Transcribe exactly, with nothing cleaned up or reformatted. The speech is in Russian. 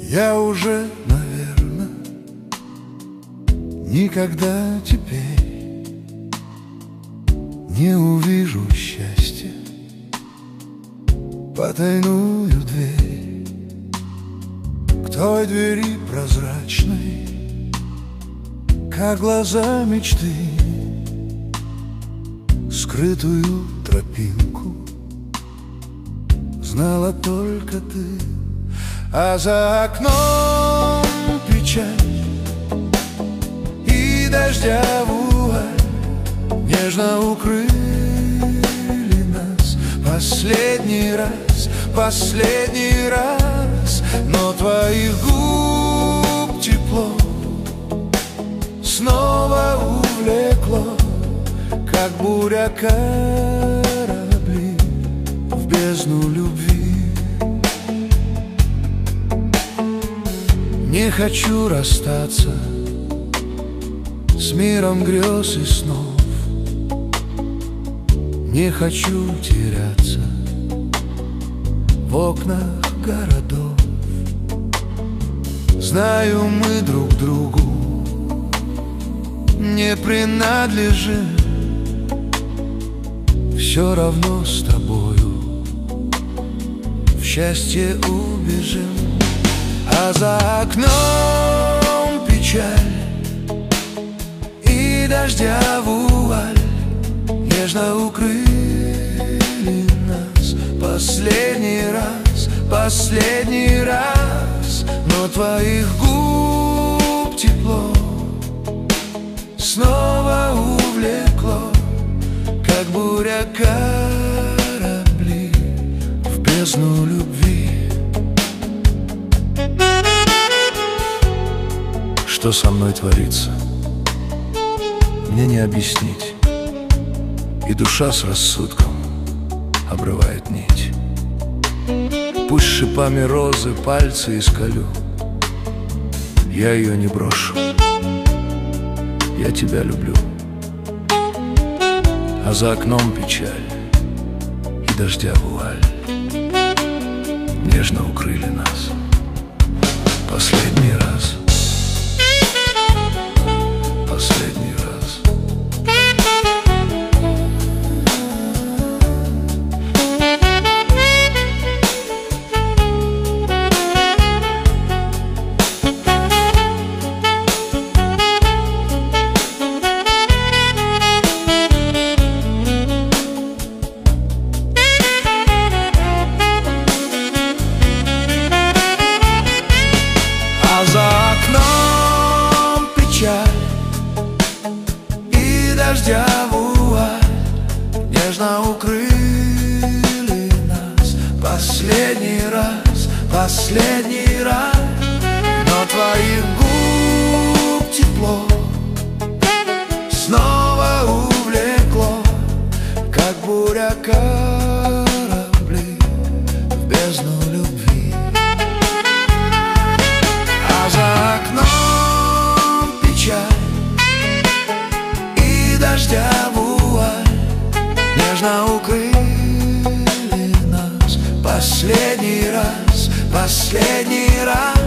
Я уже, наверное, никогда теперь не увижу счастья, потайную дверь к той двери прозрачной, как глаза мечты, скрытую тропинку знала только ты. А за окном печаль и дождя вуаль нежно укрыли нас. Последний раз, последний раз, но твоих губ тепло снова увлекло, как буря корабли в бездну любви. Не хочу расстаться с миром грез и снов, не хочу теряться в окнах городов. Знаю, мы друг другу не принадлежим, все равно с тобою в счастье убежим. А за окном печаль и дождя вуаль нежно укрыли нас. Последний раз, последний раз, но твоих губ тепло снова увлекло, как буря корабли в бездну любви. Что со мной творится, мне не объяснить, и душа с рассудком обрывает нить. Пусть шипами розы пальцы исколю, я ее не брошу, я тебя люблю. А за окном печаль и дождя вуаль нежно укрыли нас. Последний раз, последний раз. А за окном печаль и дождя вуаль нежно укрыли нас. Последний раз, последний раз, но твоих губ тепло снова увлекло, как буря корабли в бездну любви. А за окном печаль и дождя вуаль нежно укрыли нас. Последний раз, последний раз,